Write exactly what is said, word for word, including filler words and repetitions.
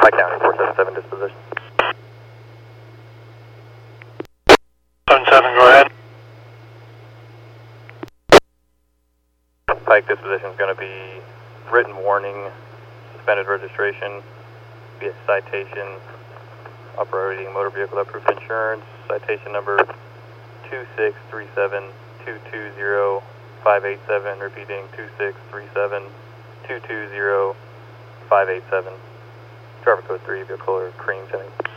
Pike County, four seven seven disposition. seven seven, go ahead. Pike disposition is going to be written warning, suspended registration, be a citation, operating motor vehicle approved insurance, citation number two six three seven two two zero five eight seven, repeating two six three seven two two zero five eight seven, driver code three, vehicle color cream, Jenny.